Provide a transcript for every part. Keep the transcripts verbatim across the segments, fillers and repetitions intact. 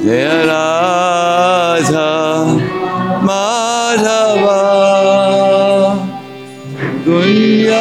Jaya Radha Madhava Kunja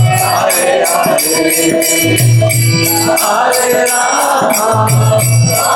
Hare Rama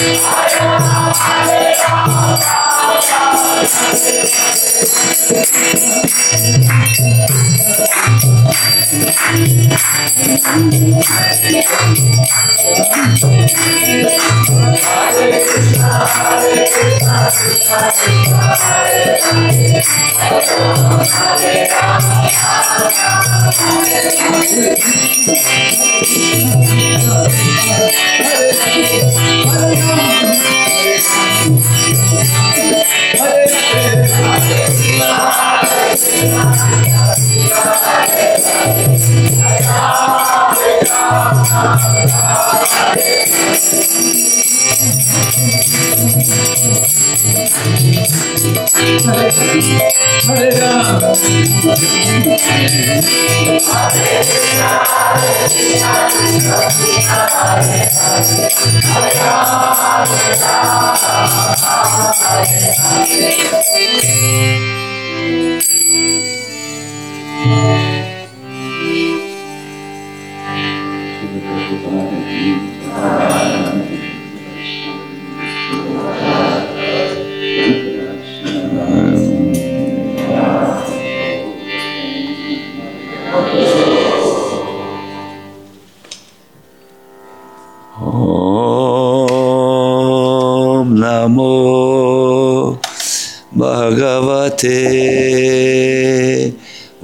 Bhagavate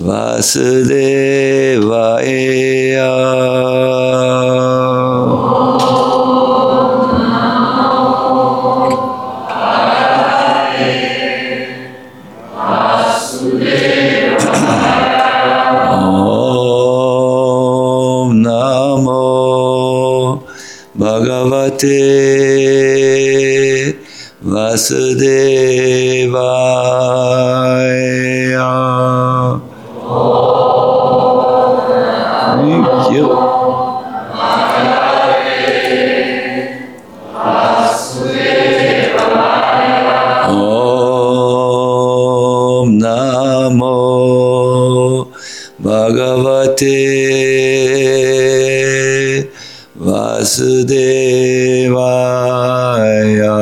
Vasudevaya. Om Namo Bhagavate Vasudevaya. Thank you. Om Namo Bhagavate Vasudevaya.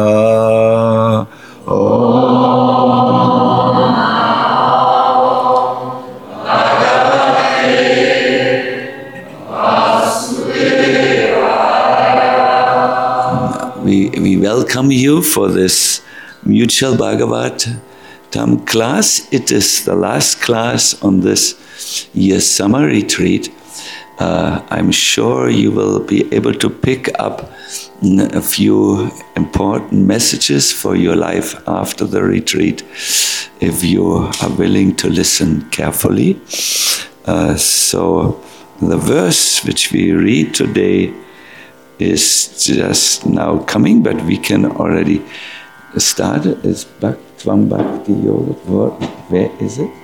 We, we welcome you for this mutual Bhagavatam class. It is the last class on this year's summer retreat. Uh, I'm sure you will be able to pick up a few important messages for your life after the retreat if you are willing to listen carefully. Uh, so the verse which we read today is just now coming, but we can already start. It's Bhakti Bhakti Yoga. Where is it?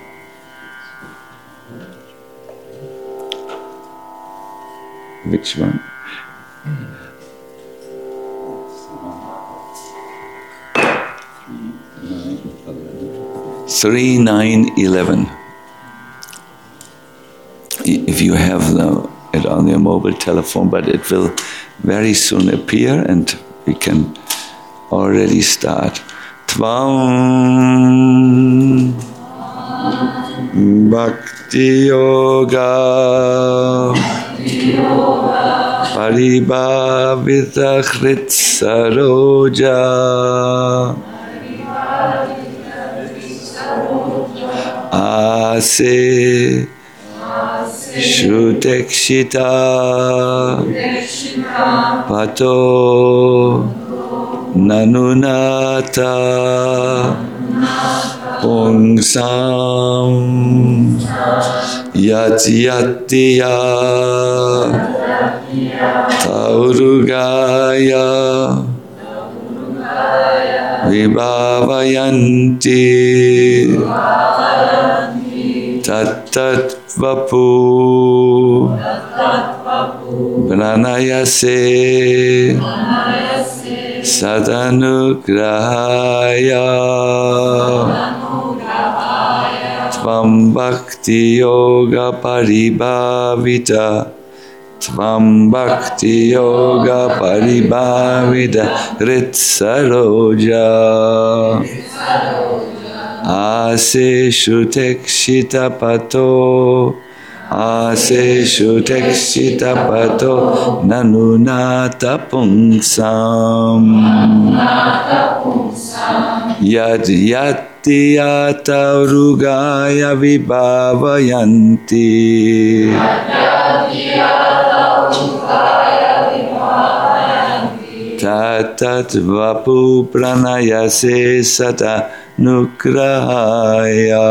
Which one? Three nine eleven. If you have the, it on your mobile telephone, but it will very soon appear, and we can already start. Tvam Bhakti Yoga Paribhavita Khrit Saroja Ase Shutekshita Pato Nanunata Pungsam Yatyatya Taurugaya Vibhavayanti Tattat Vapu Pranayase Sadanugrahaya Tvam Bhakti Yoga Paribhavita Tvam bhakti yoga paribhavida ritsaroja aseshu tekshita pato aseshu tekshita pato nanunata pungsam yad yati yata urugaya vibhavayanti tatat vapu pranayase sata nugrahaya.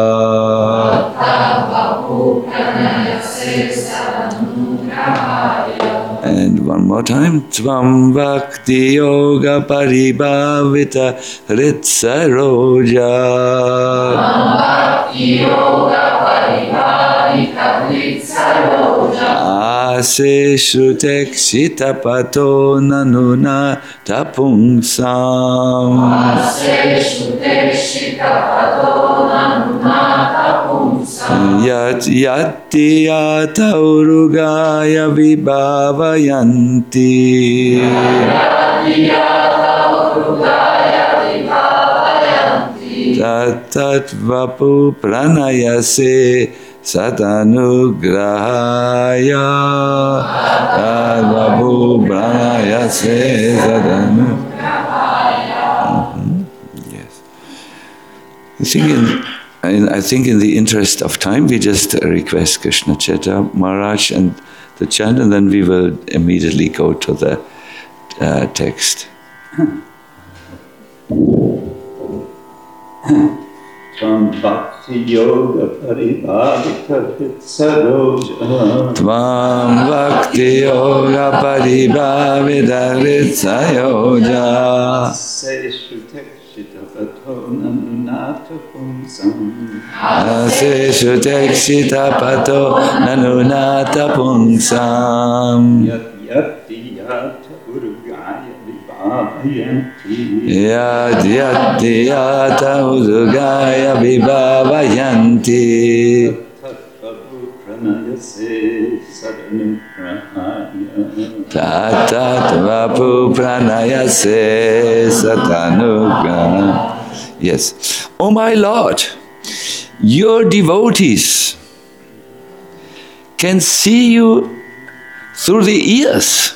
And one more time. Tvam bhakti yoga paribhavita ritsaroja. Tvam bhakti yoga paribhavita ritsaroja. Aseshu tekshita pato nanuna tapungsam. Aseshu tekshita pato nanuna tapungsam. Yat yati yata urugaya vibhavayanti. Yati yata urugaya vibhavayanti. Tatat vapu pranayase satanugrahaya. Vapu pranayase satanugrahaya. Yes. I think in, I think in the interest of time, we just request Krishna Chaitanya Maharaj and the chant, and then we will immediately go to the uh, text. Tvam bhakti yoga paribhavita ritsaroja. Tvam bhakti yoga paribhavita ritsaroja. Aseshu tekshita pato nanunata pungsam. Aseshu tekshita pato nanunata pungsam. Yat yati yata urugaya vibhavayanti. Yad yati yata urugaya vibhavayanti. Tattvapu pranayase satanugrahaya. Tatat vapu pranayase satanugrahaya. Yes. Oh my Lord, your devotees can see you through the ears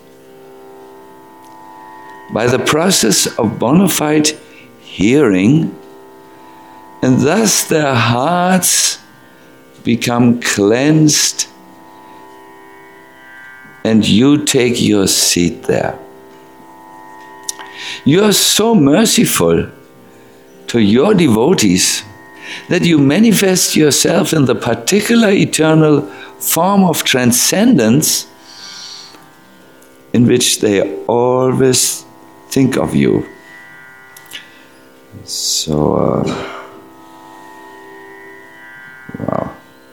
by the process of bona fide hearing, and thus their hearts become cleansed and you take your seat there. You are so merciful to your devotees that you manifest yourself in the particular eternal form of transcendence in which they always think of you. So, uh, wow.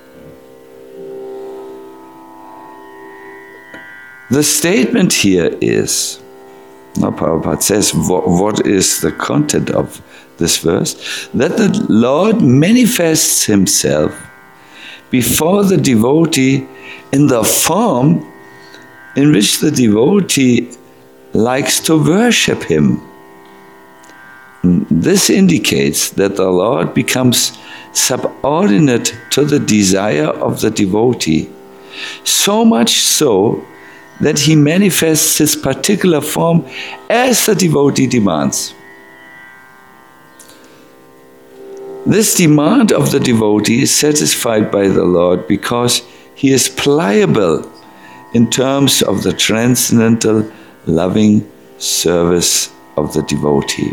The statement here is, now Prabhupada says, what, what is the content of this verse? That the Lord manifests himself before the devotee in the form in which the devotee likes to worship him. This indicates that the Lord becomes subordinate to the desire of the devotee, so much so that he manifests his particular form as the devotee demands. This demand of the devotee is satisfied by the Lord because he is pliable in terms of the transcendental loving service of the devotee.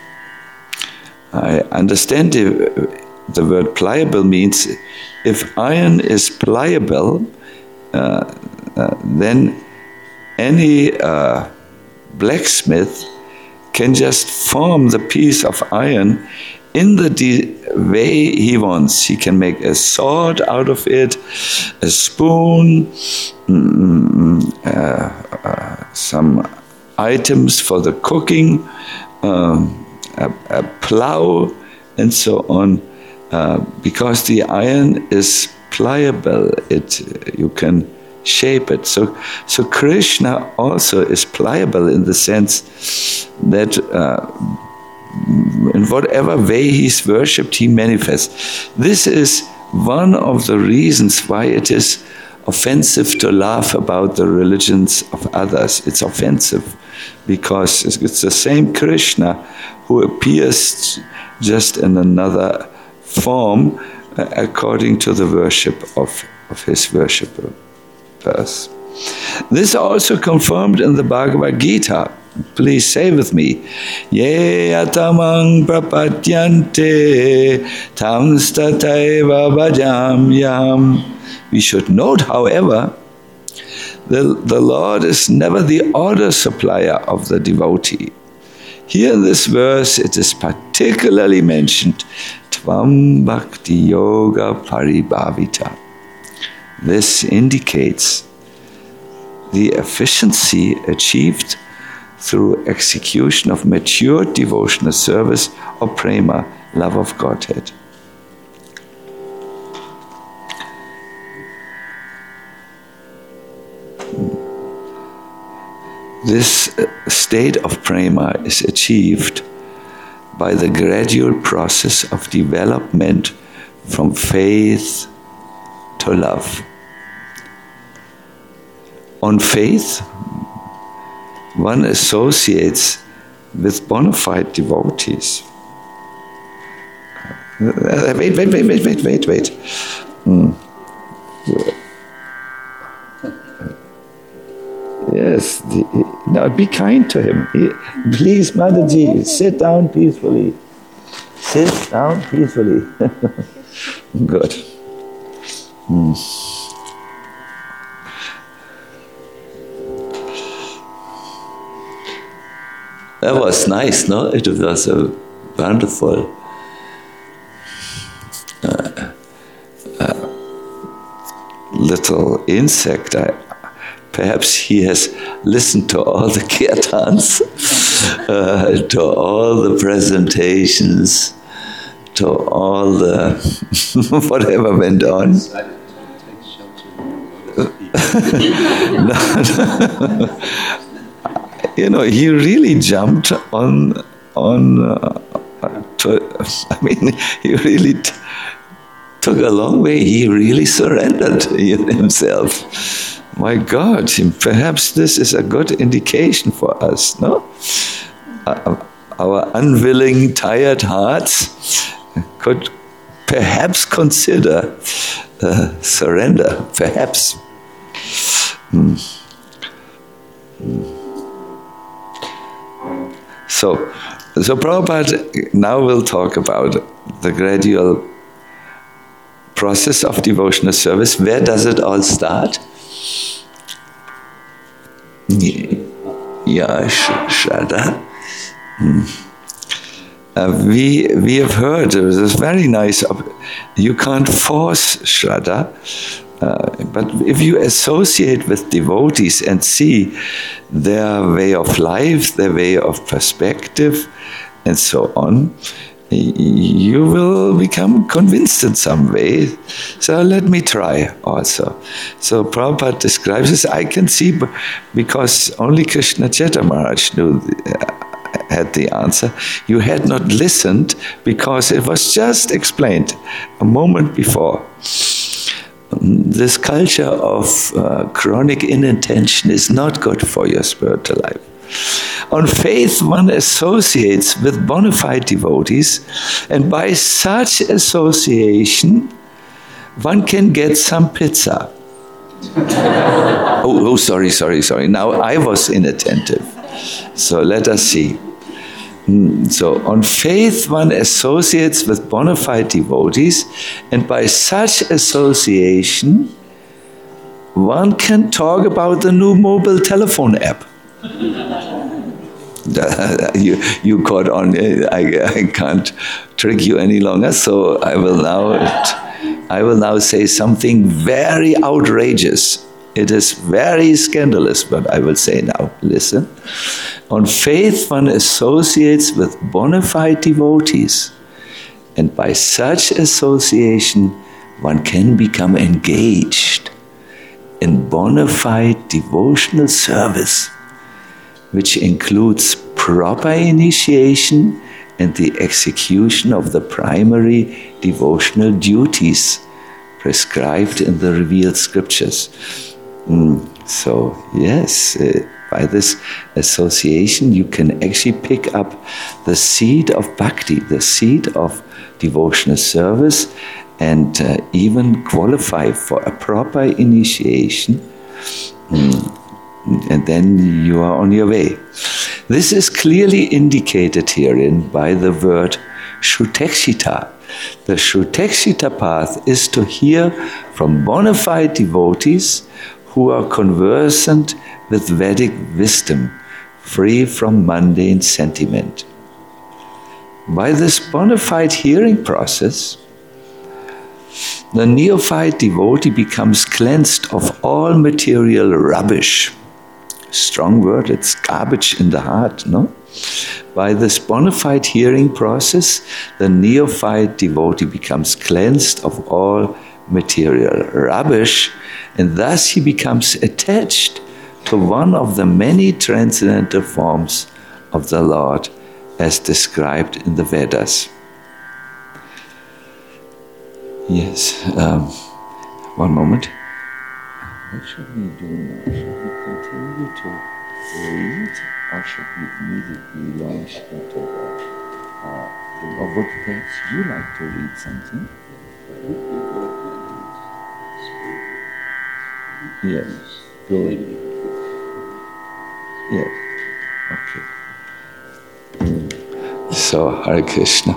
I understand the, the word pliable means if iron is pliable, uh, uh, then any uh, blacksmith can just form the piece of iron in the de- way he wants. He can make a sword out of it, a spoon, mm, uh, uh, some items for the cooking, um, a, a plow, and so on. Uh, because the iron is pliable, it you can shape it. So, so Krishna also is pliable in the sense that uh, in whatever way he's worshipped, he manifests. This is one of the reasons why it is offensive to laugh about the religions of others. It's offensive because it's the same Krishna who appears just in another form uh, according to the worship of, of his worshippers. This is also confirmed in the Bhagavad Gita. Please say with me, Ye atamang prapadyante tamstataiva bhajamyam. We should note, however, the, the Lord is never the order supplier of the devotee. Here in this verse, it is particularly mentioned, Tvam Bhakti Yoga Paribhavita. This indicates the efficiency achieved through execution of mature devotional service or prema, love of Godhead. This state of prema is achieved by the gradual process of development from faith to love. On faith, one associates with bona fide devotees. Wait, wait, wait, wait, wait, wait, wait. Mm. Yes, the, now be kind to him. He, please, Mataji, sit down peacefully. Sit down peacefully. Good. Hmm. That was nice, no? It was a wonderful uh, uh, little insect. I, Perhaps he has listened to all the kirtans, uh, to all the presentations, to all the whatever went on. no, no. You know, he really jumped on on. Uh, to, I mean, he really t- took a long way. He really surrendered himself. My God, perhaps this is a good indication for us, no? Uh, our unwilling, tired hearts could perhaps consider uh, surrender, perhaps. Hmm. Hmm. So, so Prabhupada now will talk about the gradual process of devotional service. Where does it all start? Yeah, Shraddha. Hmm. Uh, we we have heard uh, this very nice. You can't force Shraddha, uh, but if you associate with devotees and see their way of life, their way of perspective, and so on, you will become convinced in some way. So let me try also. So Prabhupada describes this. I can see, because only Krishna Chaitanya Maharaj knew the, uh, had the answer. You had not listened because it was just explained a moment before. This culture of uh, chronic inattention is not good for your spiritual life. On faith, one associates with bona fide devotees, and by such association, one can get some pizza. oh, oh, sorry, sorry, sorry. Now I was inattentive. So let us see. So on faith, one associates with bona fide devotees, and by such association, one can talk about the new mobile telephone app. you you caught on. I, I can't trick you any longer. So I will now I will now say something very outrageous. It is very scandalous, but I will say now. Listen. On faith, one associates with bona fide devotees, and by such association, one can become engaged in bona fide devotional service, which includes proper initiation and the execution of the primary devotional duties prescribed in the revealed scriptures. Mm, so, yes, uh, by this association, you can actually pick up the seed of bhakti, the seed of devotional service, and uh, even qualify for a proper initiation. Mm. And then you are on your way. This is clearly indicated herein by the word Shutekshita. The Shutekshita path is to hear from bona fide devotees who are conversant with Vedic wisdom, free from mundane sentiment. By this bona fide hearing process, the neophyte devotee becomes cleansed of all material rubbish. Strong word, it's garbage in the heart, no? By this bona fide hearing process, the neophyte devotee becomes cleansed of all material rubbish, and thus he becomes attached to one of the many transcendental forms of the Lord as described in the Vedas. Yes, um, one moment. What should we do now? Should we continue to read, or should we immediately launch into the, uh, or would perhaps you like to read something? Yes, go ahead. Yes, okay. So, Hare Krishna.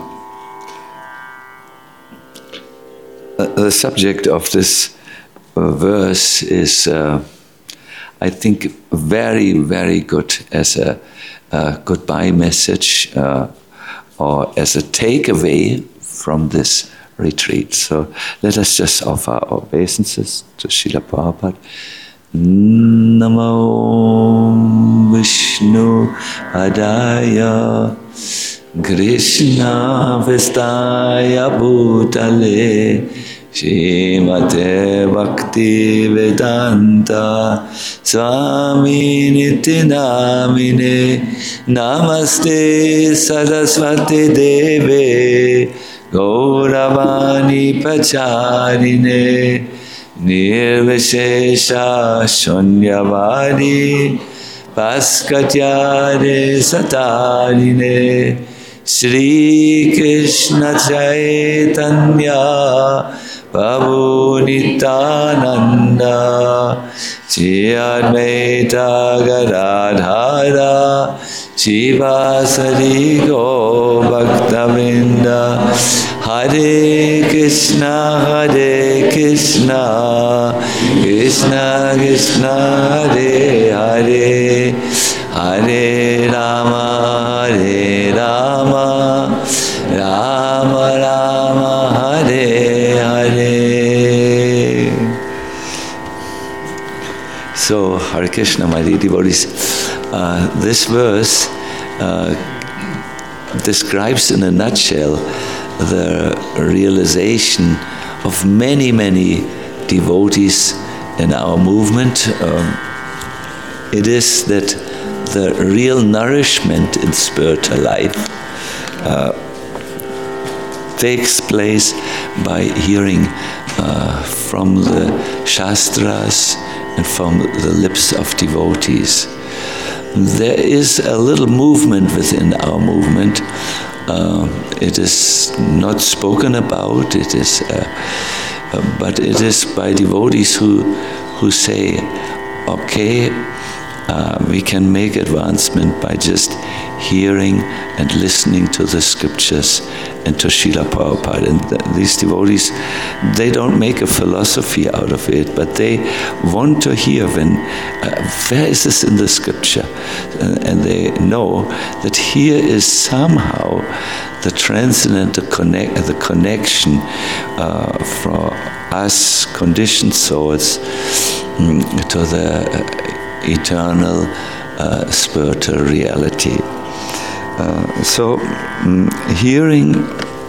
Uh, the subject of this uh, verse is, uh, I think, very, very good as a, a goodbye message uh, or as a takeaway from this retreat. So let us just offer our obeisances to Srila Prabhupada. Namo Vishnu Adaya Krishna Vestaya Bhutale Srimate Bhakti Vedanta Swami Niti Namine Namaste Saraswati Deve Gauravani Pacharine Nirvishesha Shunyavadi Paskatyare Satarine Shri Krishna Chaitanya Prabhu Nityananda Shri Advaita Gadadhara Shivasari Go Bhaktavinda Hare Krishna Hare Krishna Krishna Krishna Hare Hare Hare Rama Hare Rama Rama Rama Hare Hare. So, Hare Krishna, my dear devotees, uh, this verse uh, describes in a nutshell the realization of many, many devotees in our movement. Um, it is that the real nourishment in spiritual life uh, takes place by hearing uh, from the Shastras and from the lips of devotees. There is a little movement within our movement. Uh, it is not spoken about. It is, uh, uh, but it is by devotees who who say, "Okay, uh, we can make advancement by just hearing and listening to the scriptures and to Srila Prabhupada." And th- these devotees, they don't make a philosophy out of it, but they want to hear when, uh, where is this in the scripture? Uh, and they know that here is somehow the transcendental connect, the connection uh, for us conditioned souls mm, to the uh, eternal uh, spiritual reality. Uh, so, um, hearing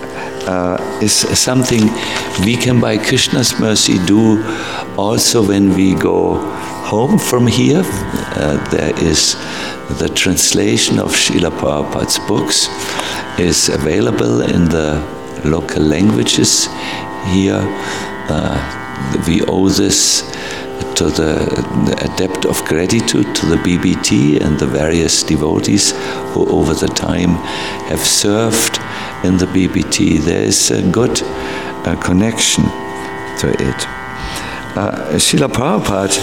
uh, is something we can, by Krishna's mercy, do also when we go home from here. Uh, there is the translation of Srila Prabhupada's books is available in the local languages here. Uh, we owe this to the, the debt of gratitude to the B B T and the various devotees who over the time have served in the B B T. There is a good uh, connection to it. Uh, Srila Prabhupada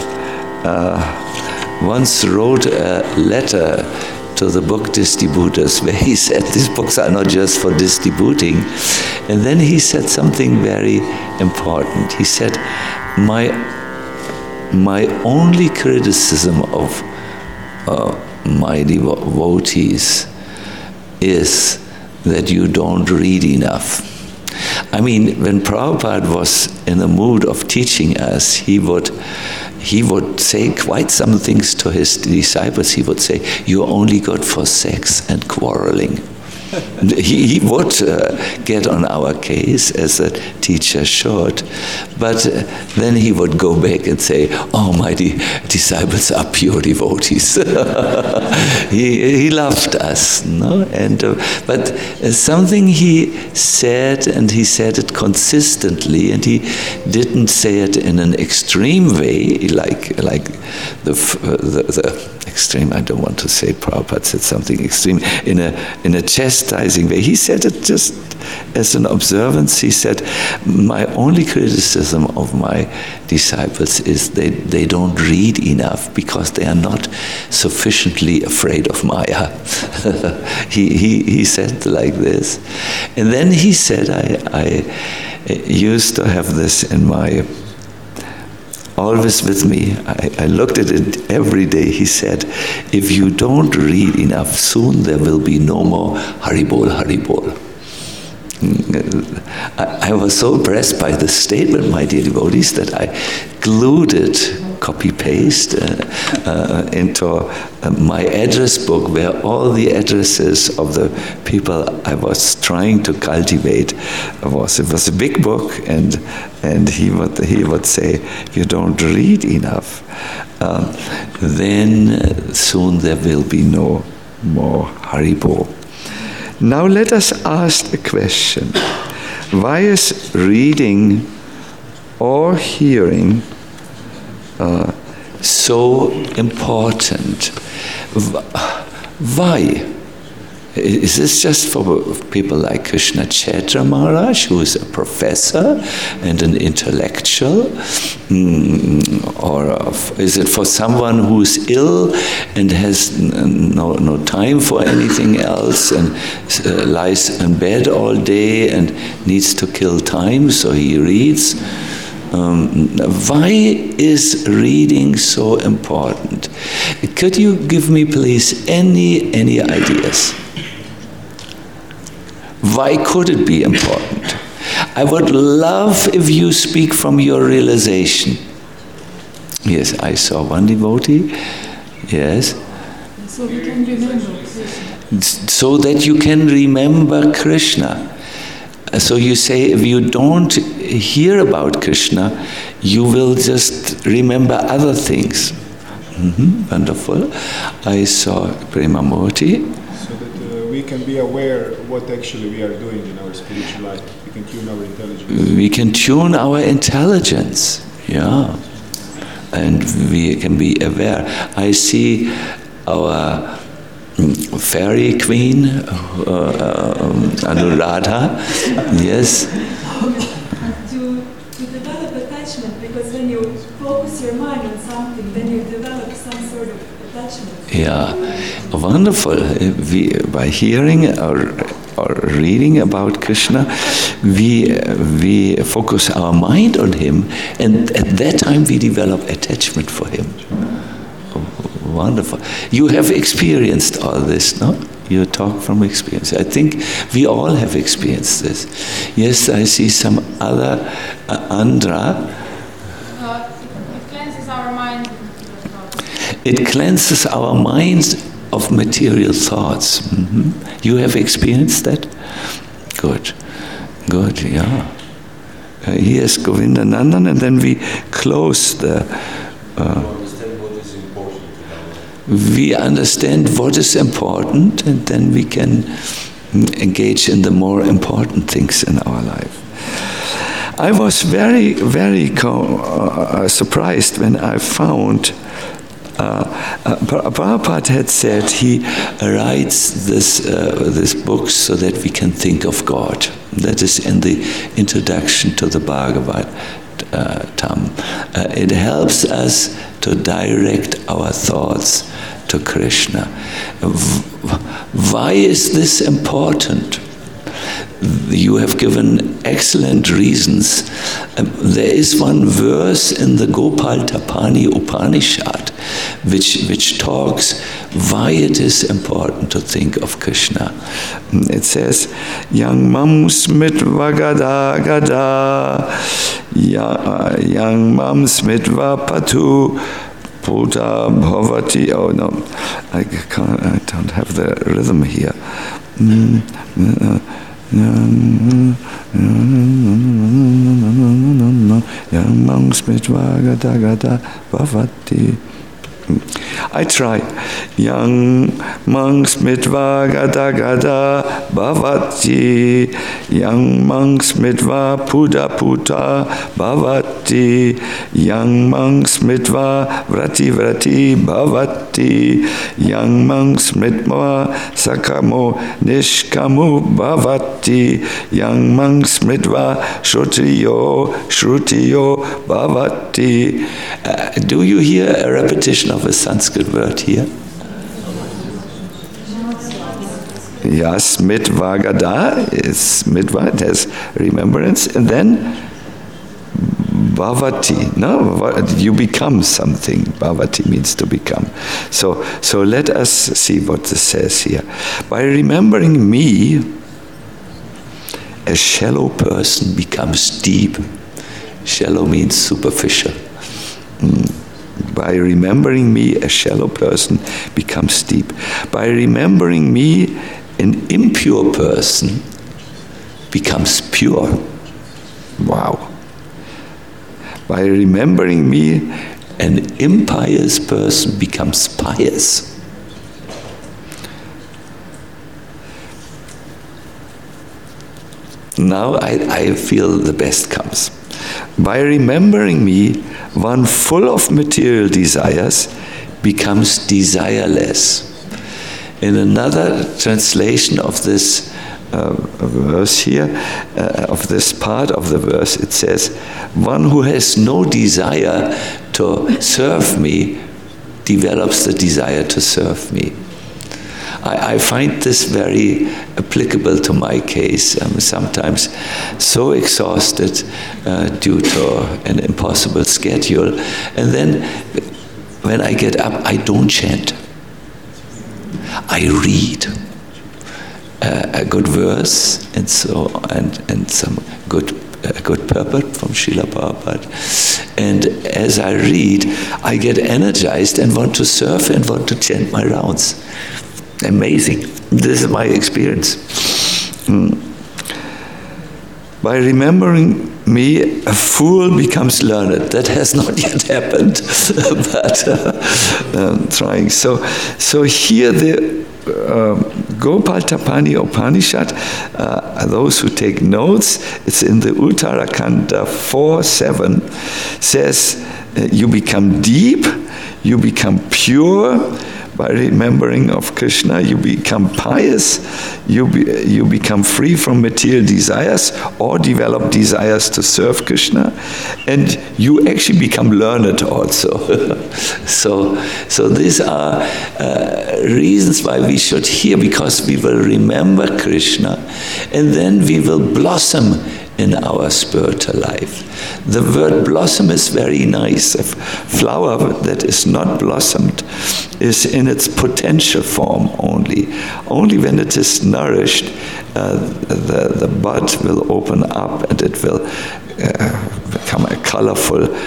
uh, once wrote a letter to the book distributors where he said these books are not just for distributing. And then he said something very important. He said, my My only criticism of uh, my devotees is that you don't read enough. I mean, when Prabhupada was in the mood of teaching us, he would he would say quite some things to his disciples. He would say, "You're only good for sex and quarreling." he, he would uh, get on our case, as a teacher should, but uh, then he would go back and say, "Oh, my de- disciples are pure devotees." he, he loved us, no? And uh, but uh, something he said, and he said it consistently, and he didn't say it in an extreme way, like like the uh, the, the extreme. I don't want to say Prabhupada said something extreme in a in a chastising way. He said it just as an observance. He said, "My only criticism of my disciples is they, they don't read enough because they are not sufficiently afraid of Maya." he, he he said like this. And then he said, I, I used to have this in my always with me. I, I looked at it every day. He said, "If you don't read enough, soon there will be no more Haribol, Haribol." I, I was so impressed by the statement, my dear devotees, that I glued it, copy-paste, uh, uh, into uh, my address book, where all the addresses of the people I was trying to cultivate was. It was a big book, and and he would he would say, "If you don't read enough, uh, then soon there will be no more Haribol." Now let us ask a question. Why is reading or hearing uh, so important? Why? Is this just for people like Krishna Chaitra Maharaj, who is a professor and an intellectual? Mm, or is it for someone who is ill and has no, no time for anything else and uh, lies in bed all day and needs to kill time, so he reads? Um, why is reading so important? Could you give me, please, any any ideas? Why could it be important? I would love if you speak from your realization. Yes, I saw one devotee. Yes. So we can remember Krishna. So that you can remember Krishna. So you say, if you don't hear about Krishna, you will just remember other things. Mm-hmm. Wonderful. I saw Premamurti. So that uh, we can be aware of what actually we are doing in our spiritual life. We can tune our intelligence. We can tune our intelligence, yeah. And we can be aware. I see our fairy queen, uh, um, Anuradha, yes. To, to develop attachment, because when you focus your mind on something, then you develop some sort of attachment. Yeah, wonderful. We, by hearing or, or reading about Krishna, we, we focus our mind on him, and at that time we develop attachment for him. Wonderful. You have experienced all this, no? You talk from experience. I think we all have experienced this. Yes, I see some other, uh, Andra. Uh, it cleanses our mind. It cleanses our minds of material thoughts. Mm-hmm. You have experienced that? Good. Good, yeah. Uh, here's Govinda Nandan, and then we close the... Uh, we understand what is important, and then we can engage in the more important things in our life. I was very, very co- uh, surprised when I found uh, uh, Prabhupada had said he writes this uh, this book so that we can think of God. That is in the introduction to the Bhagavad uh, Tam. Uh, it helps us to direct our thoughts to Krishna. Why is this important? You have given excellent reasons. Um, there is one verse in the Gopal Tapani Upanishad which, which talks why it is important to think of Krishna. It says, Yang mam smitva gada gada, Yang mam smitva patu, Puta bhavati. Oh no, I can't, I don't have the rhythm here. Mm, uh, Yang mang smitva gada gada bhavati. I try. Yang mang smitva gada gada bhavati. Yang mang smitva puta puta bhavati. Yang mang smitva vrati vrati bhavati. Yang mang smitva sakamo nishkamo bhavati. Yang mang smitva shrutiyo shrutiyo bhavati. Uh, do you hear a repetition of a Sanskrit word here? Yes, mitva gada is mitva, it has remembrance, and then bhavati. No, you become something. Bhavati means to become. So, so let us see what this says here. By remembering me, a shallow person becomes deep. Shallow means superficial. Mm. By remembering me, a shallow person becomes deep. By remembering me, an impure person becomes pure. Wow. By remembering me, an impious person becomes pious. Now I, I feel the best comes. By remembering me, one full of material desires becomes desireless. In another translation of this uh, verse here, uh, of this part of the verse, it says, one who has no desire to serve me develops the desire to serve me. I, I find this very applicable to my case. I'm sometimes so exhausted uh, due to an impossible schedule. And then when I get up, I don't chant. I read uh, a good verse and so and and some good uh, good purport from Srila Prabhupada. And as I read, I get energized and want to serve and want to chant my rounds. Amazing. This is my experience. Mm. By remembering me, a fool becomes learned. That has not yet happened, but uh, um, trying. So, so here the uh, Gopal Tapani Upanishad, uh, those who take notes, it's in the Uttarakanda four seven, says uh, you become deep, you become pure. By remembering of Krishna, you become pious, you be, you become free from material desires or develop desires to serve Krishna, and you actually become learned also. so, so these are uh, reasons why we should hear, because we will remember Krishna, and then we will blossom in our spiritual life. The word blossom is very nice. A flower that is not blossomed is in its potential form only. Only when it is nourished, uh, the, the bud will open up and it will uh, become a colorful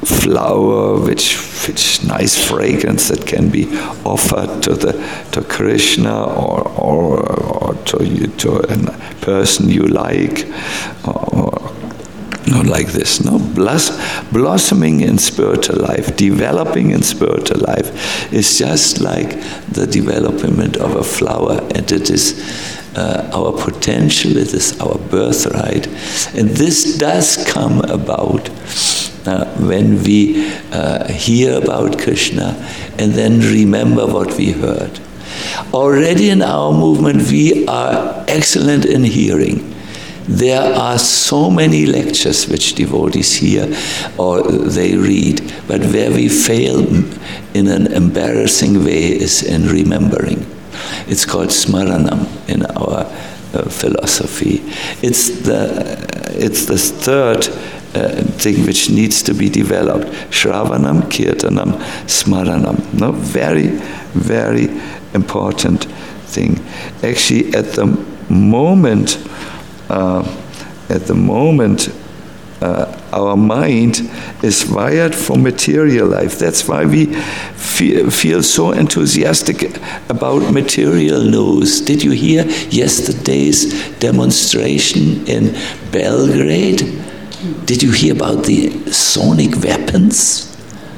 flower, which which nice fragrance that can be offered to the to Krishna or or, or to you, to a person you like, or, or not like this. No, Bless, blossoming in spiritual life, developing in spiritual life is just like the development of a flower, and it is uh, our potential, it is our birthright, and this does come about uh, when we uh, hear about Krishna and then remember what we heard. Already in our movement we are excellent in hearing. There are so many lectures which devotees hear or they read, but where we fail in an embarrassing way is in remembering. It's called smaranam in our uh, philosophy. It's the it's the third uh, thing which needs to be developed. Shravanam, kirtanam, smaranam. No, very, very important thing. Actually, at the moment. Uh, at the moment, uh, our mind is wired for material life. That's why we feel, feel so enthusiastic about material news. Did you hear yesterday's demonstration in Belgrade? Did you hear about the sonic weapons?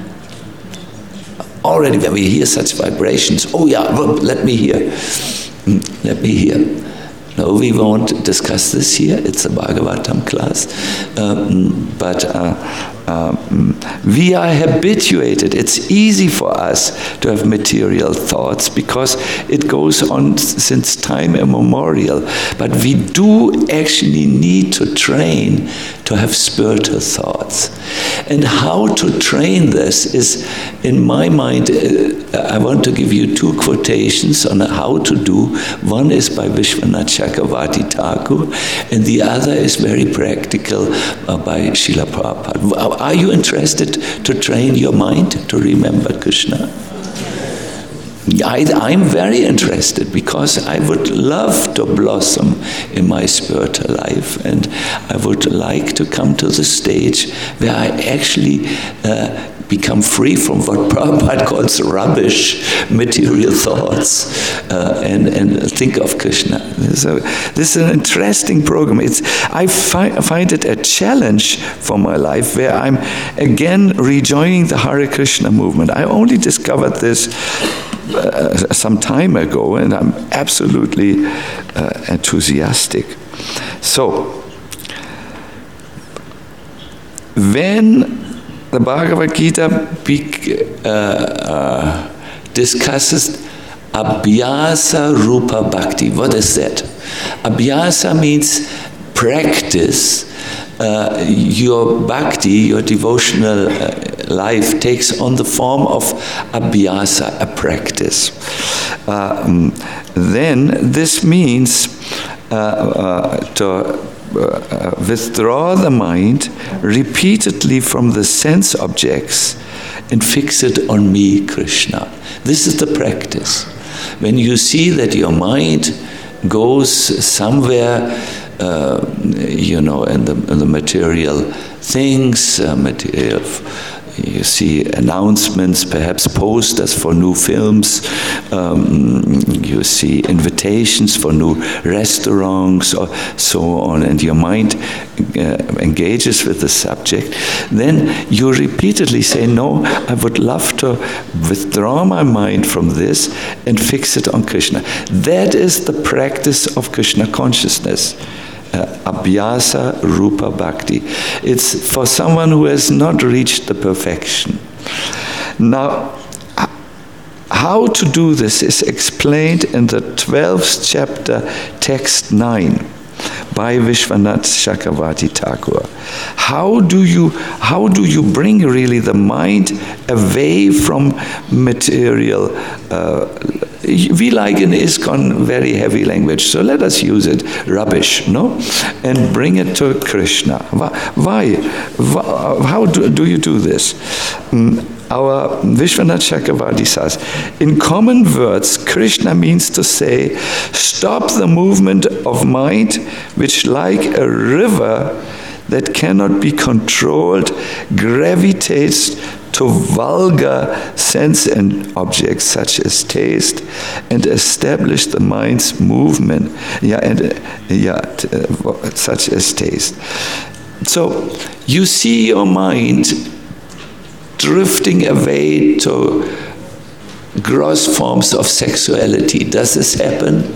Already when we hear such vibrations, oh yeah, let me hear. Let me hear. No, we won't discuss this here. It's a Bhagavatam class. Um, but uh, um, we are habituated. It's easy for us to have material thoughts because it goes on since time immemorial. But we do actually need to train to have spiritual thoughts. And how to train this is, in my mind, uh, I want to give you two quotations on how to do. One is by Vishwanath Chakravarti Thakur, and the other is very practical uh, by Srila Prabhupada. Are you interested to train your mind to remember Krishna? I, I'm very interested because I would love to blossom in my spiritual life, and I would like to come to the stage where I actually uh, become free from what Prabhupada calls rubbish, material thoughts, uh, and, and think of Krishna. So this is an interesting program. It's, I fi- find it a challenge for my life where I'm again rejoining the Hare Krishna movement. I only discovered this Uh, some time ago, and I'm absolutely uh, enthusiastic. So, when the Bhagavad Gita be, uh, uh, discusses Abhyasa Rupa Bhakti, what is that? Abhyasa means practice. Uh, your bhakti, your devotional uh, life takes on the form of abhyasa, a practice. Um, then this means uh, uh, to uh, withdraw the mind repeatedly from the sense objects and fix it on me, Krishna. This is the practice. When you see that your mind goes somewhere, Uh, you know, in the, in the material things, uh, material, you see announcements, perhaps posters for new films, um, you see invitations for new restaurants, or so on, and your mind uh, engages with the subject, then you repeatedly say, no, I would love to withdraw my mind from this and fix it on Krishna. That is the practice of Krishna consciousness. Uh, Abhyasa Rupa Bhakti. It's for someone who has not reached the perfection. Now, how to do this is explained in the twelfth chapter, text nine, by Vishwanath Chakravarti Thakur. How do you how do you bring really the mind away from material? Uh, we like in ISKCON very heavy language, so let us use it, rubbish, no? And bring it to Krishna. Why? How do, do you do this? Our Vishwanath Chakravarti says, in common words, Krishna means to say, stop the movement of mind, which like a river that cannot be controlled gravitates to vulgar sense and objects such as taste, and establish the mind's movement, yeah, and uh, yeah, t- uh, such as taste. So you see your mind drifting away to gross forms of sexuality. Does this happen?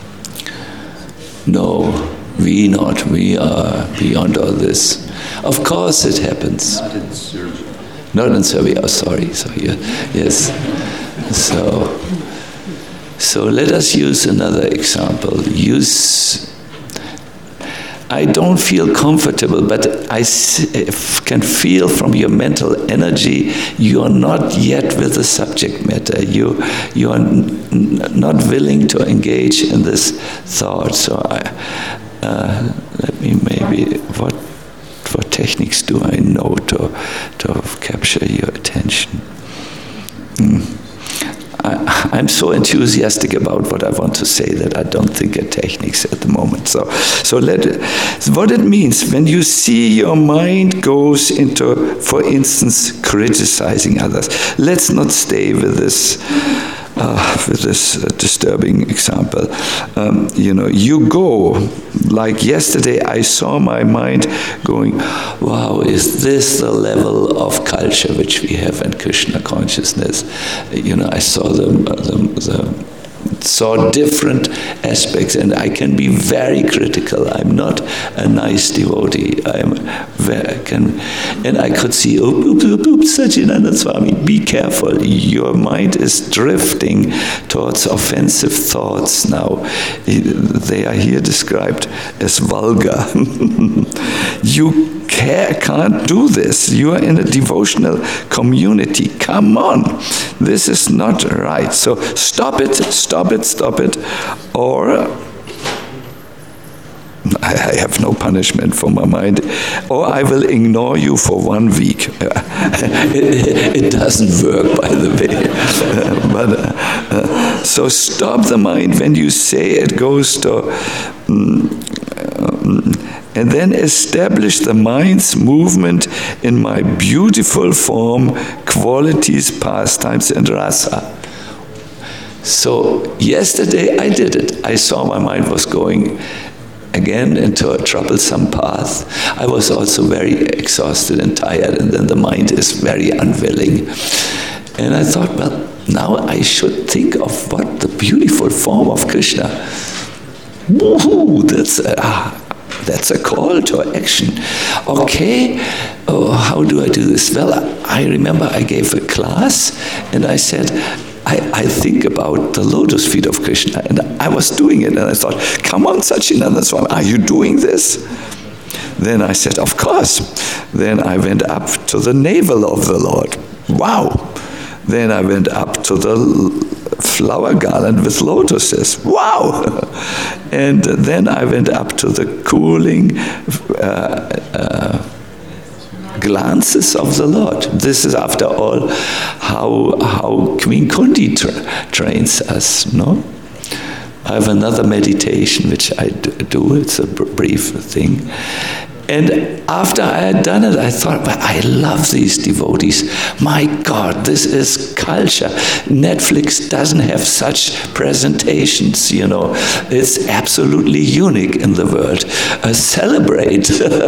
No, we not. We are beyond all this. Of course it happens. Not in Serbia. Not in Serbia, oh, sorry. So, yeah, yes. So, so let us use another example. Use, I don't feel comfortable, but I can feel from your mental energy you are not yet with the subject matter. You, you are n- not willing to engage in this thought. So I, uh, let me maybe, what what techniques do I know to, to capture your attention? Mm. I, I'm so enthusiastic about what I want to say that I don't think of techniques at the moment. So, so let it, what it means when you see your mind goes into, for instance, criticizing others. Let's not stay with this. Uh, with this uh, disturbing example, um, you know, you go, like yesterday I saw my mind going, wow, is this the level of culture which we have in Krishna consciousness? You know, I saw the, the, the saw different aspects, and I can be very critical. I'm not a nice devotee. I'm very, can, and I could see, oop, oop, oop, oop, Satchidananda Swami, be careful. Your mind is drifting towards offensive thoughts now. They are here described as vulgar. You can't do this. You are in a devotional community. Come on. This is not right. So stop it, stop it, stop it. Or I have no punishment for my mind. Or I will ignore you for one week. it, it doesn't work, by the way. but uh, uh, so stop the mind when you say it goes to... Um, um, and then establish the mind's movement in my beautiful form, qualities, pastimes, and rasa. So yesterday I did it. I saw my mind was going again into a troublesome path. I was also very exhausted and tired, and then the mind is very unwilling. And I thought, well, now I should think of what the beautiful form of Krishna. Woohoo! That's a, ah, That's a call to action. Okay, oh, how do I do this? Well, I remember I gave a class and I said, I, I think about the lotus feet of Krishna. And I was doing it and I thought, come on, Satchidananda Swami, are you doing this? Then I said, of course. Then I went up to the navel of the Lord. Wow. Then I went up to the flower garland with lotuses. Wow! And then I went up to the cooling uh, uh, glances of the Lord. This is, after all, how how Queen Kunti tra- trains us, no? I have another meditation which I do. It's a brief thing. And after I had done it, I thought, but I love these devotees. My God, this is culture. Netflix doesn't have such presentations, you know. It's absolutely unique in the world. Uh, celebrate,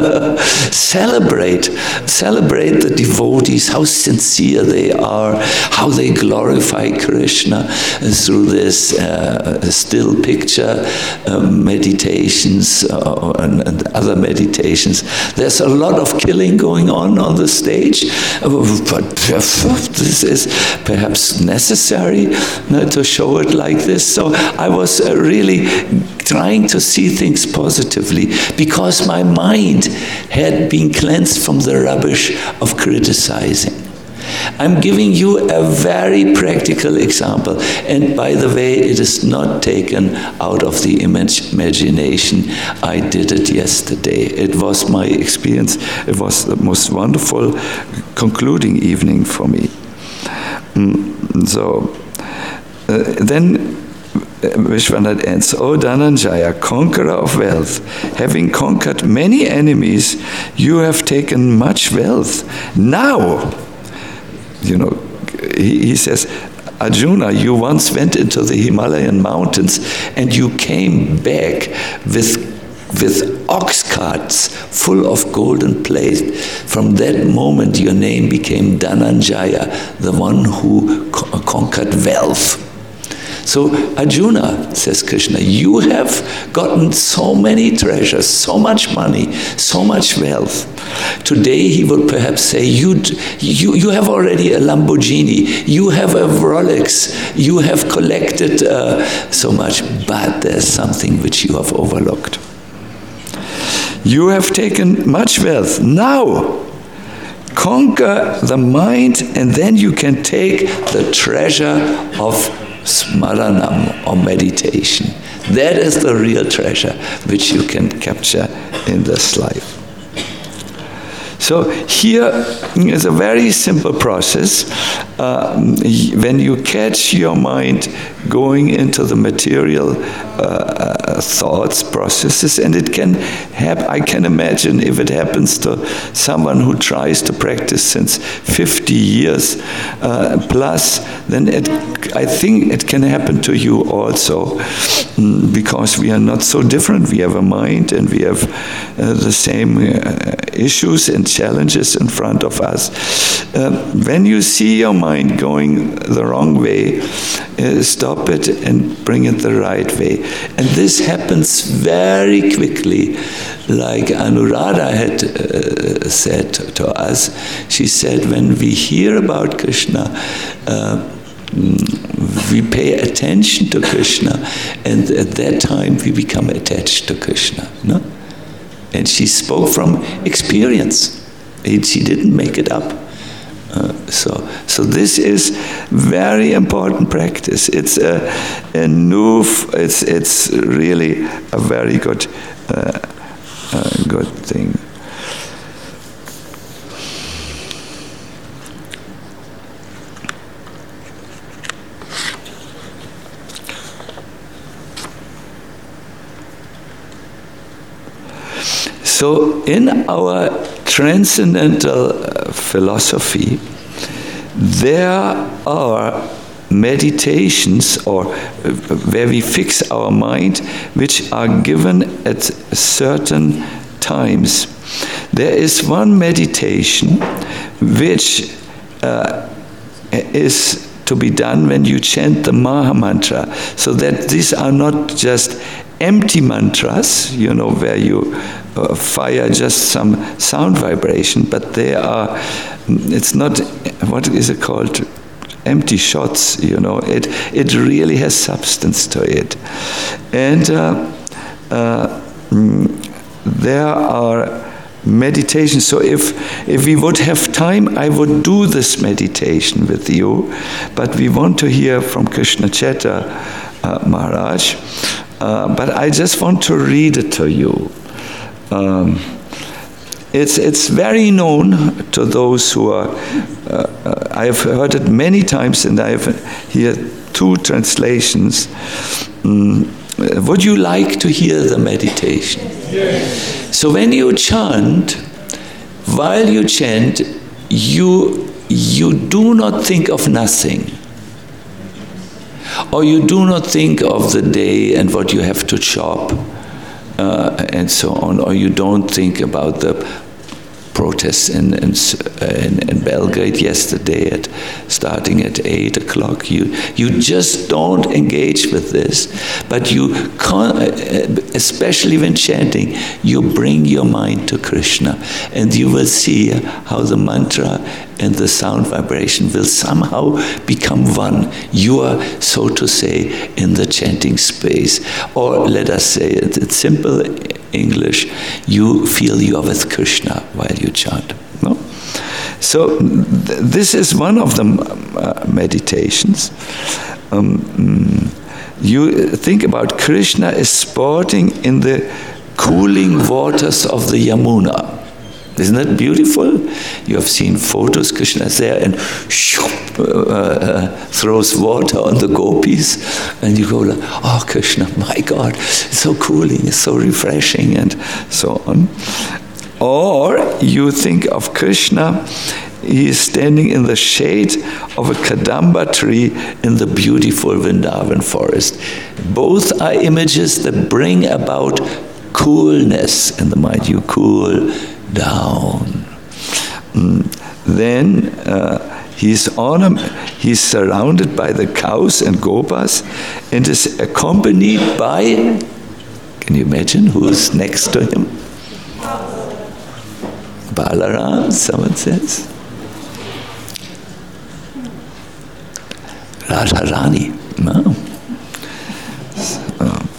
celebrate, celebrate the devotees, how sincere they are, how they glorify Krishna through this uh, still picture uh, meditations uh, and, and other meditations. There's a lot of killing going on on the stage, but this is perhaps necessary to show it like this. So I was really trying to see things positively because my mind had been cleansed from the rubbish of criticizing. I'm giving you a very practical example, and by the way, it is not taken out of the image, imagination. I did it yesterday. It was my experience. It was the most wonderful concluding evening for me. Mm, so uh, then Vishwanath ends, O Dhananjaya, conqueror of wealth, having conquered many enemies, you have taken much wealth. Now, you know, he, he says, Arjuna, you once went into the Himalayan mountains and you came back with with ox carts full of golden plate. From that moment, your name became Dhananjaya, the one who co- conquered wealth. So Arjuna, says Krishna, you have gotten so many treasures, so much money, so much wealth. Today he would perhaps say, you, you, you have already a Lamborghini, you have a Rolex, you have collected uh, so much, but there's something which you have overlooked. You have taken much wealth. Now, conquer the mind, and then you can take the treasure of smaranam, or meditation. That is the real treasure which you can capture in this life. So here is a very simple process. Uh, when you catch your mind going into the material uh, thoughts, processes, and it can happen, I can imagine if it happens to someone who tries to practice since fifty years uh, plus, then it, I think it can happen to you also, because we are not so different. We have a mind and we have uh, the same uh, issues and challenges in front of us. Uh, when you see your mind going the wrong way, uh, stop it and bring it the right way. And this happens very quickly. Like Anuradha had uh, said to us, she said, when we hear about Krishna, uh, we pay attention to Krishna, and at that time we become attached to Krishna. No? And she spoke from experience. She didn't make it up. Uh, so, so this is very important practice. It's a, a new. It's it's really a very good, uh, uh, good thing. So, in our transcendental uh, philosophy, there are meditations, or uh, where we fix our mind, which are given at certain times. There is one meditation which uh, is to be done when you chant the Maha Mantra, so that these are not just empty mantras, you know, where you uh, fire just some sound vibration, but they are, it's not, what is it called? Empty shots, you know. It it really has substance to it. And uh, uh, there are meditations. So if if we would have time, I would do this meditation with you, but we want to hear from Krishna Chaitra uh, Maharaj. Uh, but I just want to read it to you. Um, it's it's very known to those who are. Uh, uh, I have heard it many times, and I have here two translations. Um, would you like to hear the meditation? Yes. So when you chant, while you chant, you you do not think of nothing. Or you do not think of the day and what you have to chop, uh, and so on. Or you don't think about the protests in, in, in, in Belgrade yesterday, at starting at eight o'clock. You you just don't engage with this, but you con- especially when chanting, you bring your mind to Krishna, and you will see how the mantra and the sound vibration will somehow become one. You are, so to say, in the chanting space. Or let us say it in simple English, you feel you are with Krishna while you chant. No? So th- this is one of the uh, meditations. Um, you think about Krishna is sporting in the cooling waters of the Yamuna. Isn't that beautiful? You have seen photos, Krishna is there and shoo, uh, uh, throws water on the gopis, and you go like, oh Krishna, my God, it's so cooling, it's so refreshing, and so on. Or you think of Krishna, he is standing in the shade of a Kadamba tree in the beautiful Vrindavan forest. Both are images that bring about coolness in the mind. You cool down. Mm. Then uh, he's on a, he's surrounded by the cows and gopas and is accompanied by, can you imagine who's next to him? Balaram, someone says. Radharani. No. So,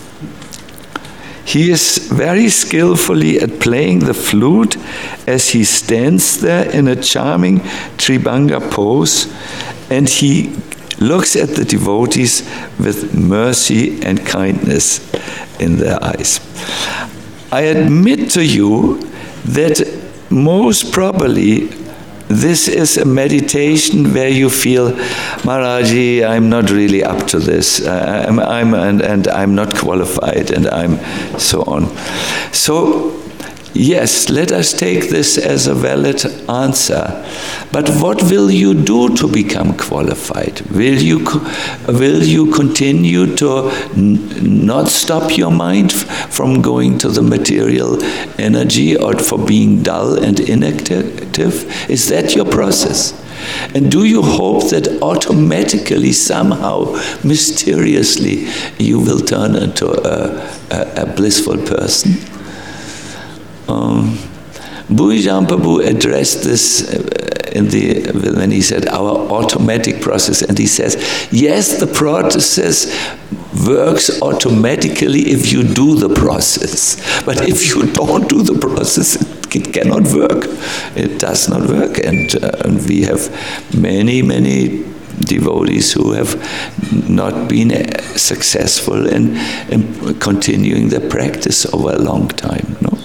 he is very skillfully at playing the flute as he stands there in a charming Tribhanga pose, and he looks at the devotees with mercy and kindness in their eyes. I admit to you that most probably this is a meditation where you feel, Maharaji, I'm not really up to this, uh, I'm, I'm and, and I'm not qualified, and I'm so on. So, yes, let us take this as a valid answer. But what will you do to become qualified? Will you will you continue to n- not stop your mind f- from going to the material energy, or for being dull and inactive? Is that your process? And do you hope that automatically, somehow, mysteriously, you will turn into a, a, a blissful person? Um, Bhujan Prabhu addressed this in the when he said our automatic process, and he says, yes, the process works automatically if you do the process, but if you don't do the process, it cannot work. It does not work, and, uh, and we have many, many devotees who have not been successful in, in continuing their practice over a long time. No.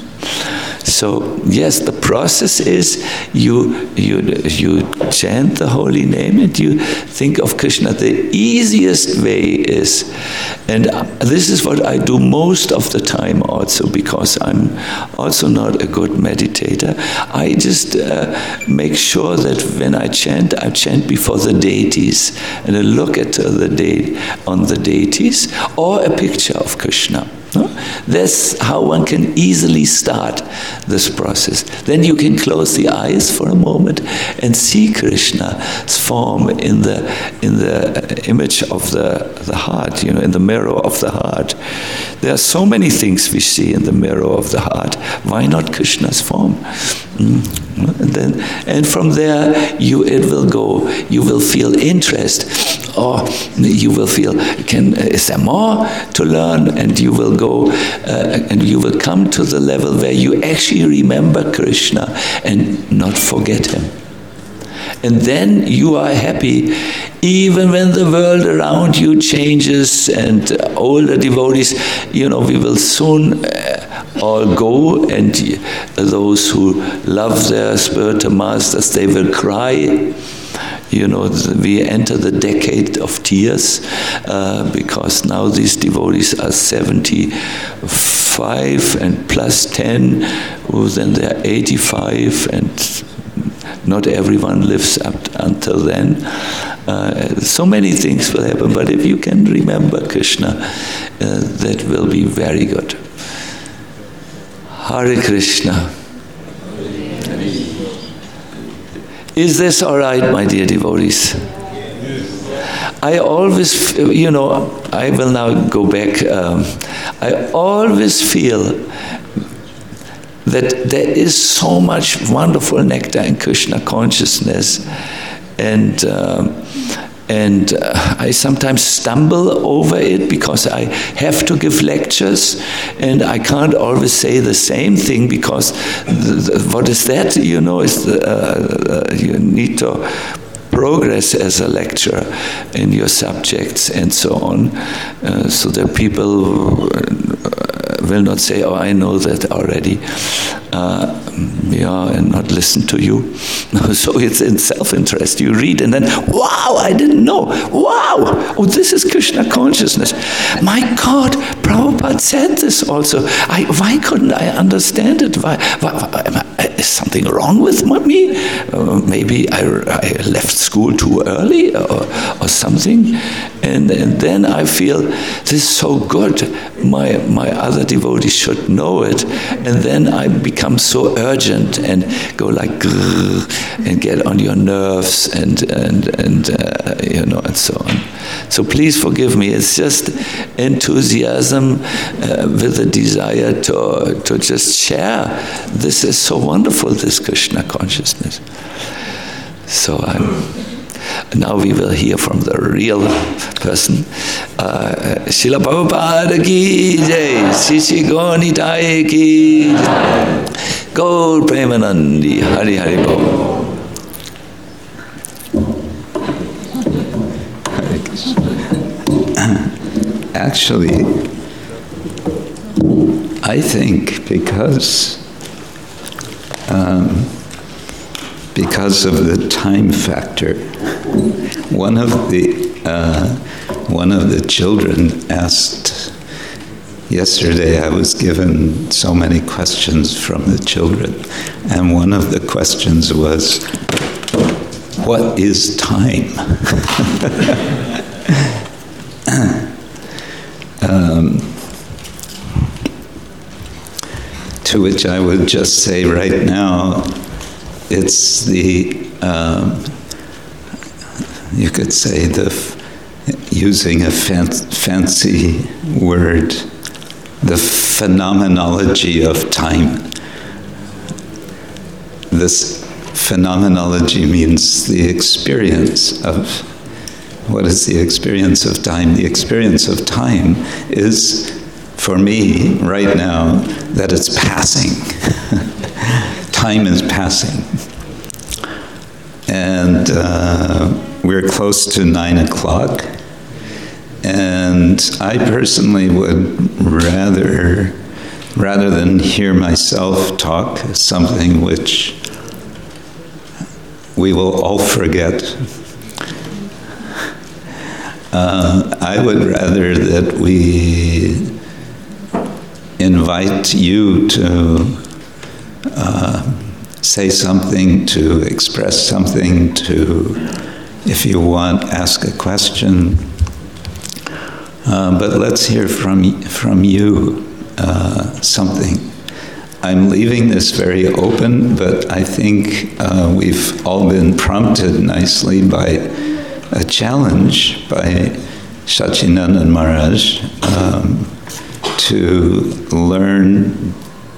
So yes, the process is you you you chant the holy name and you think of Krishna. The easiest way is, and this is what I do most of the time also, because I'm also not a good meditator. I just uh, make sure that when I chant, I chant before the deities, and I look at the de- on the deities or a picture of Krishna. No? That's how one can easily start this process. Then you can close the eyes for a moment and see Krishna's form in the in the image of the, the heart, you know, in the mirror of the heart. There are so many things we see in the mirror of the heart. Why not Krishna's form? Mm. And then, and from there, you it will go. You will feel interest, or you will feel, can is there more to learn? And you will go, uh, and you will come to the level where you actually remember Krishna and not forget him. And then you are happy, even when the world around you changes, and uh, older devotees, you know, we will soon uh, all go, and those who love their spiritual masters, they will cry. You know, we enter the decade of tears, uh, because now these devotees are seventy-five and plus ten, well, then they're eighty-five, and not everyone lives up until then. Uh, so many things will happen, but if you can remember Krishna, uh, that will be very good. Hare Krishna. Is this all right, my dear devotees? I always, you know, I will now go back. Um, I always feel that there is so much wonderful nectar in Krishna consciousness, and um, and uh, I sometimes stumble over it because I have to give lectures, and I can't always say the same thing, because the, the, what is that? You know, is the, uh, uh, you need to progress as a lecturer in your subjects and so on, uh, so that people uh, will not say, oh, I know that already. uh, yeah, and not listen to you. So it's in self-interest. You read and then, wow, I didn't know. Wow, oh, this is Krishna consciousness. My God, Prabhupada said this also. I, why couldn't I understand it? Why, why, why, is something wrong with me? Uh, maybe I, I left school too early or, or something. And, and then I feel, this is so good. My, my other devotees should know it. And then I become so urgent and go like grrr, and get on your nerves and and and uh, you know, and so on. So please forgive me. It's just enthusiasm uh, with a desire to to just share. This is so wonderful, this Krishna consciousness. So I'm. Now we will hear from the real person. Uh, Srila Prabhupada ki jai, Sisi Gaunitai ki jai, Gaur Premanandi, Hari Hari Bol. Actually, I think because um, because of the time factor, one of the uh, one of the children asked yesterday. I was given so many questions from the children, and one of the questions was, "What is time?" um, to which I would just say right now, it's the um, you could say the, using a fan- fancy word, the phenomenology of time. This phenomenology means the experience of, what is the experience of time? The experience of time is, for me, right now, that it's passing. Time is passing. And uh, we're close to nine o'clock, and I personally would rather, rather than hear myself talk something which we will all forget, uh, I would rather that we invite you to uh, say something, to express something, to, if you want, ask a question. Uh, but let's hear from from you uh, something. I'm leaving this very open, but I think uh, we've all been prompted nicely by a challenge by Sachinandan Maharaj um, to learn.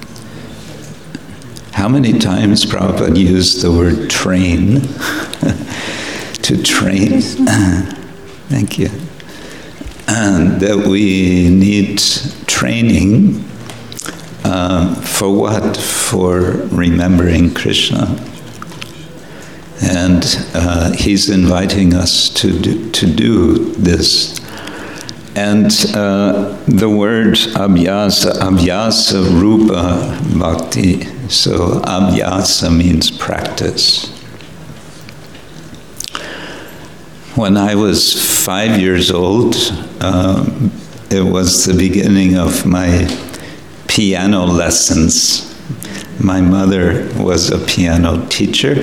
How many times Prabhupada used the word train? To train. Thank you. And that we need training uh, for what? For remembering Krishna. And uh, he's inviting us to do, to do this. And uh, the word abhyasa, abhyasa rupa bhakti. So abhyasa means practice. When I was five years old, um, it was the beginning of my piano lessons. My mother was a piano teacher,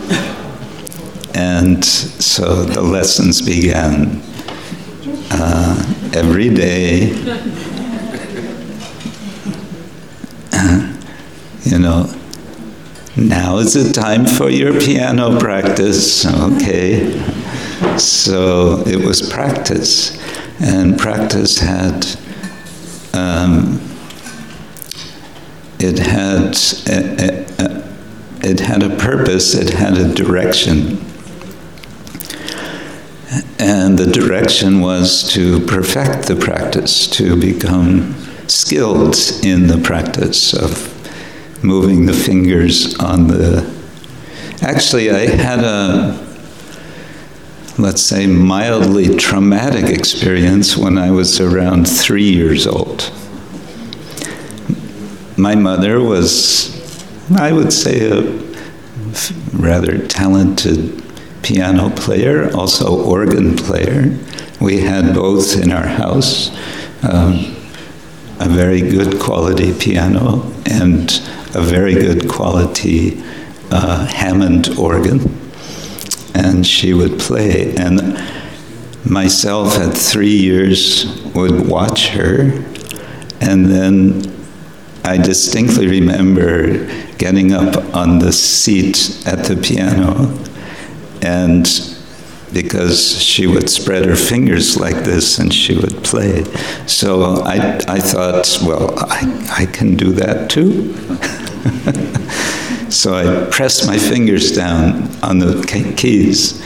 and so the lessons began uh, every day. You know, now is the time for your piano practice, okay? So it was practice, and practice had um, it had a, a, it had a purpose, it had a direction, and the direction was to perfect the practice, to become skilled in the practice of moving the fingers on the. Actually, I had a, let's say, mildly traumatic experience when I was around three years old. My mother was I would say a rather talented piano player, also organ player. We had both in our house, um, a very good quality piano and a very good quality uh, Hammond organ. And she would play. And myself at three years would watch her. And then I distinctly remember getting up on the seat at the piano, and because she would spread her fingers like this and she would play. So I, I thought, well, I, I can do that too. So I pressed my fingers down on the keys.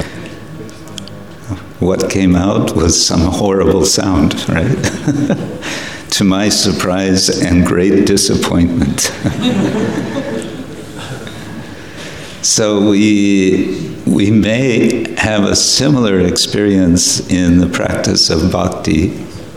What came out was some horrible sound, right? To my surprise and great disappointment. So we we may have a similar experience in the practice of bhakti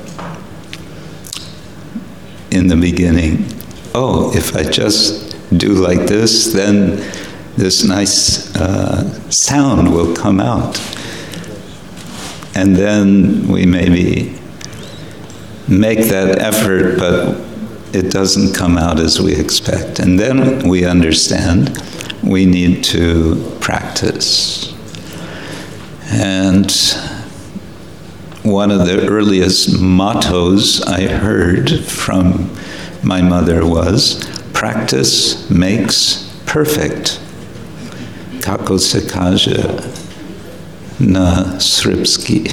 in the beginning. Oh, if I just do like this, then this nice uh, sound will come out. And then we maybe make that effort, but it doesn't come out as we expect. And then we understand we need to practice. And one of the earliest mottos I heard from my mother was, practice makes perfect. Kako se kaže na srpski.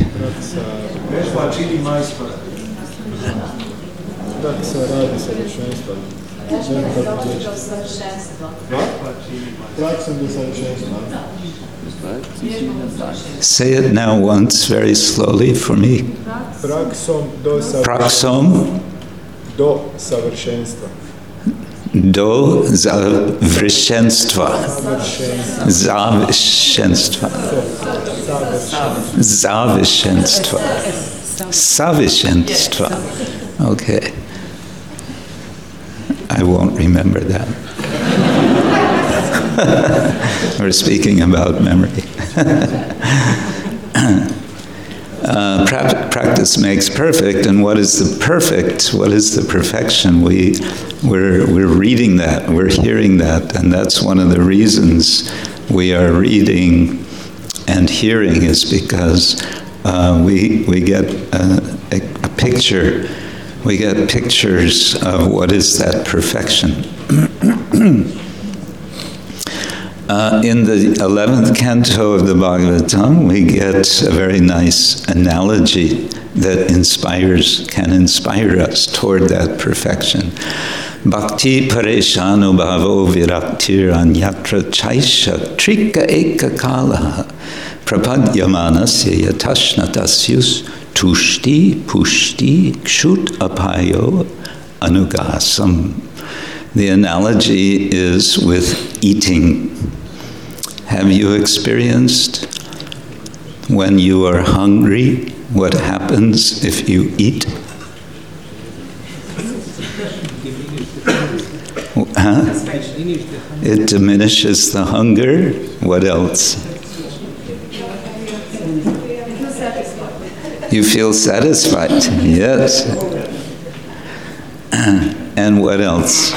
Say it now once very slowly for me. Praksom do savršenstva. Do završenstva. Završenstva. Završenstva. Savršenstva. Okay. I won't remember that. We're speaking about memory. uh, pra- practice makes perfect, and what is the perfect? What is the perfection? We, we're, we're reading that, we're hearing that, and that's one of the reasons we are reading and hearing is because uh, we, we get a, a, a picture. We get pictures of what is that perfection. uh, in the eleventh canto of the Bhagavatam, we get a very nice analogy that inspires, can inspire us toward that perfection. Bhakti pareshanu bhavo viraktir anyatra chaisha trika eka kala prapadyamanasya yatashnatasya tushti pushti kshut apayo anugasam. The analogy is with eating. Have you experienced when you are hungry, what happens if you eat? Huh? It diminishes the hunger. What else? You feel satisfied, yes. And what else?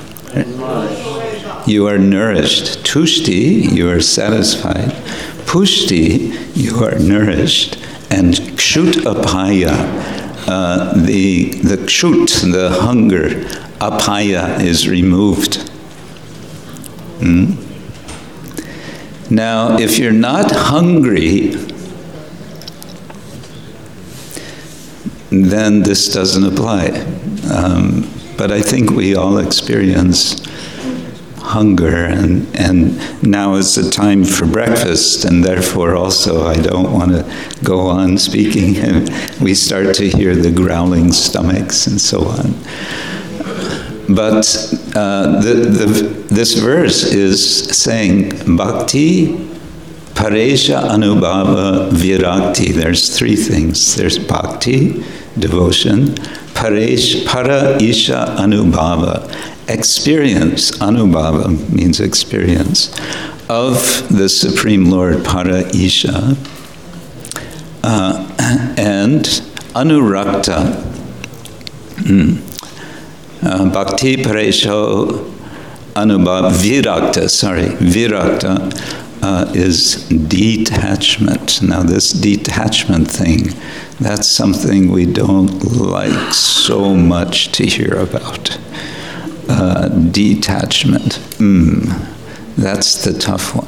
You are nourished. Tushti, you are satisfied. Pushti, you are nourished. And kshut apaya, uh, the, the kshut, the hunger, apaya is removed. Hmm? Now, if you're not hungry, then this doesn't apply. Um, but I think we all experience hunger, and, and now is the time for breakfast, and therefore also I don't want to go on speaking, and we start to hear the growling stomachs and so on. But uh, the, the, this verse is saying, Bhakti Paresha Anubhava Virakti. There's three things. There's bhakti, devotion. paresh, para isha anubhava, experience, anubhava means experience, of the Supreme Lord Para Isha, uh, and anurakta, mm, uh, bhakti paresho anubhava, virakta, sorry, virakta uh, is detachment. Now this detachment thing, that's something we don't like so much to hear about. Uh, detachment. Mm. That's the tough one.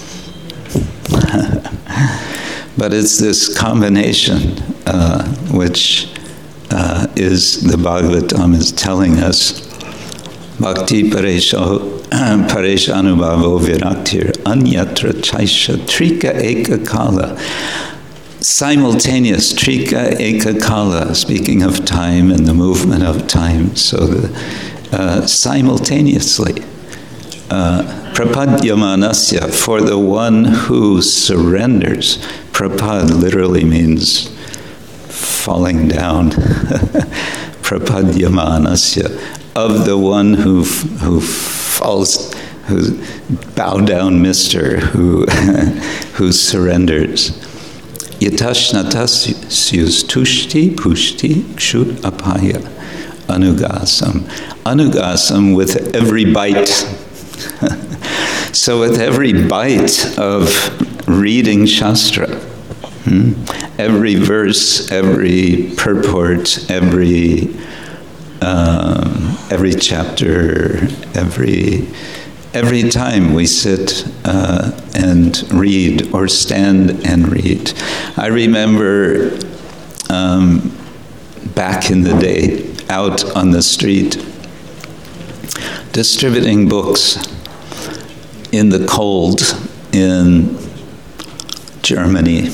But it's this combination uh, which uh, is, the Bhagavatam is telling us, Bhakti Paresho Paresh Anubhavo Viraktir Anyatra Chaisha Trika Eka Kala. Simultaneous, Trika Eka Kala, speaking of time and the movement of time. So the uh, simultaneously. Uh, Prapadyamanasya, for the one who surrenders. Prapad literally means falling down. Prapadyamanasya, of the one who who falls, who bow down, Mister, who who surrenders. Yatashnatasya tushti pushti kshut apaya anugasam. Anugasam, with every bite. So with every bite of reading Shastra, hmm, every verse, every purport, every um, every chapter, every every time we sit uh, and read or stand and read. I remember um, back in the day, out on the street, distributing books in the cold in Germany,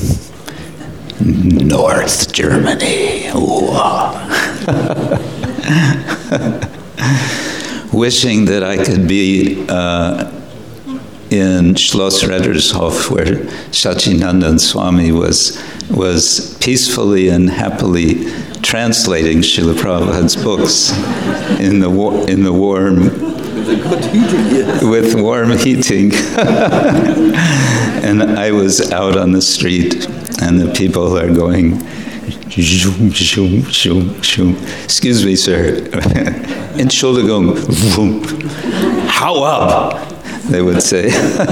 North Germany. Wishing that I could be uh, in Schloss Reddershof, where Sachinandan Swami was was peacefully and happily translating Srila Prabhupada's books in the war, in the warm. Good heating, yes. With warm heating. And I was out on the street, and the people are going, zoom, zoom, zoom, zoom. Excuse me, sir. Entschuldigung, hau ab, they would say.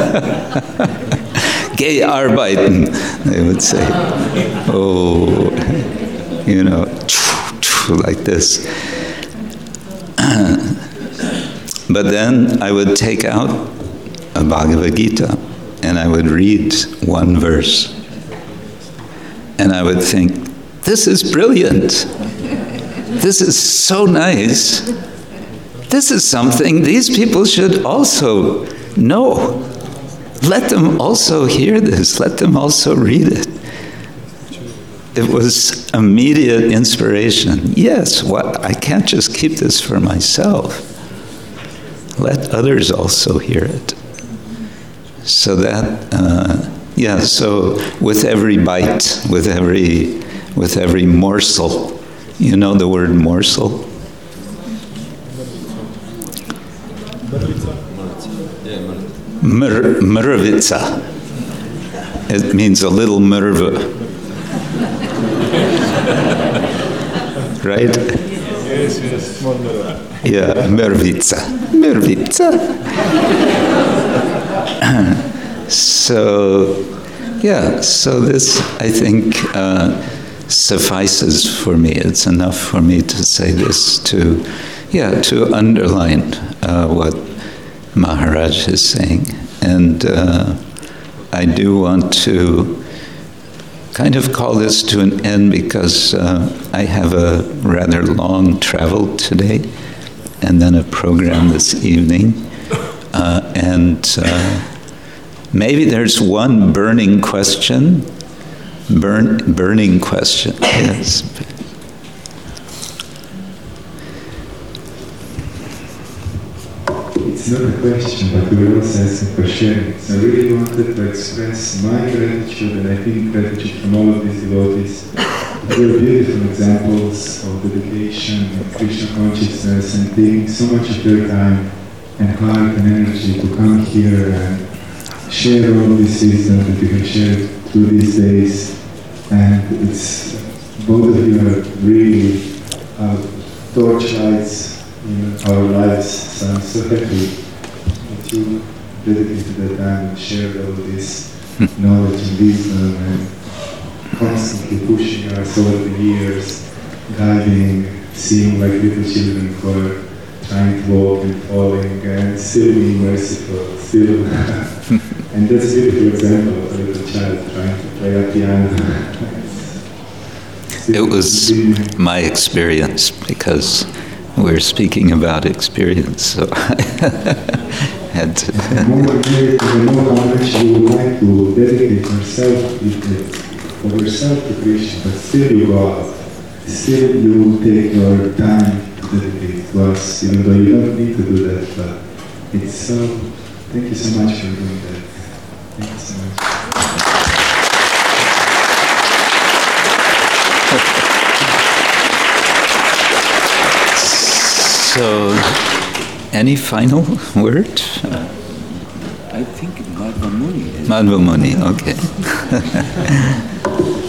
Geh arbeiten, they would say. Oh, you know, like this. But then I would take out a Bhagavad Gita and I would read one verse. And I would think, this is brilliant. This is so nice. This is something these people should also know. Let them also hear this. Let them also read it. It was immediate inspiration. Yes, what? I can't just keep this for myself. Let others also hear it. So that, uh, yeah, so with every bite, with every, with every morsel, you know the word morsel? Mer, mervitsa. It means a little merva. Right? Yes, yes, small merva. Yeah, mervitsa. Mervitsa. So, yeah, so this, I think, uh, suffices for me. It's enough for me to say this to, yeah, to underline uh, what Maharaj is saying. And uh, I do want to kind of call this to an end because uh, I have a rather long travel today and then a program this evening. Uh, and uh, maybe there's one burning question. Burn, burning question, yes. It's not a question, but we were also asking for sharing. So I really wanted to express my gratitude, and I think gratitude from all of these devotees very beautiful examples of dedication and Krishna consciousness and taking so much of their time and heart and energy to come here and share all this wisdom that you have shared through these days. And it's, both of you are really uh, torchlights in our lives, so I'm so happy that you dedicated the time and shared all this knowledge and wisdom and constantly pushing us over the years, guiding, seeing like little children who are trying to walk and falling and still being merciful, still. And that's a beautiful example of a little child trying to play a piano. It was my experience, because we're speaking about experience, so I had to. The more you know how much you would like to dedicate yourself, for yourself to Krishna, but still you go out. Still you take your time to dedicate to us, even though you don't need to do that. But it's so. Thank you so much for doing that. Thank you so much. So, any final word? Uh, I think Madhva Muni. Madhva Muni, okay.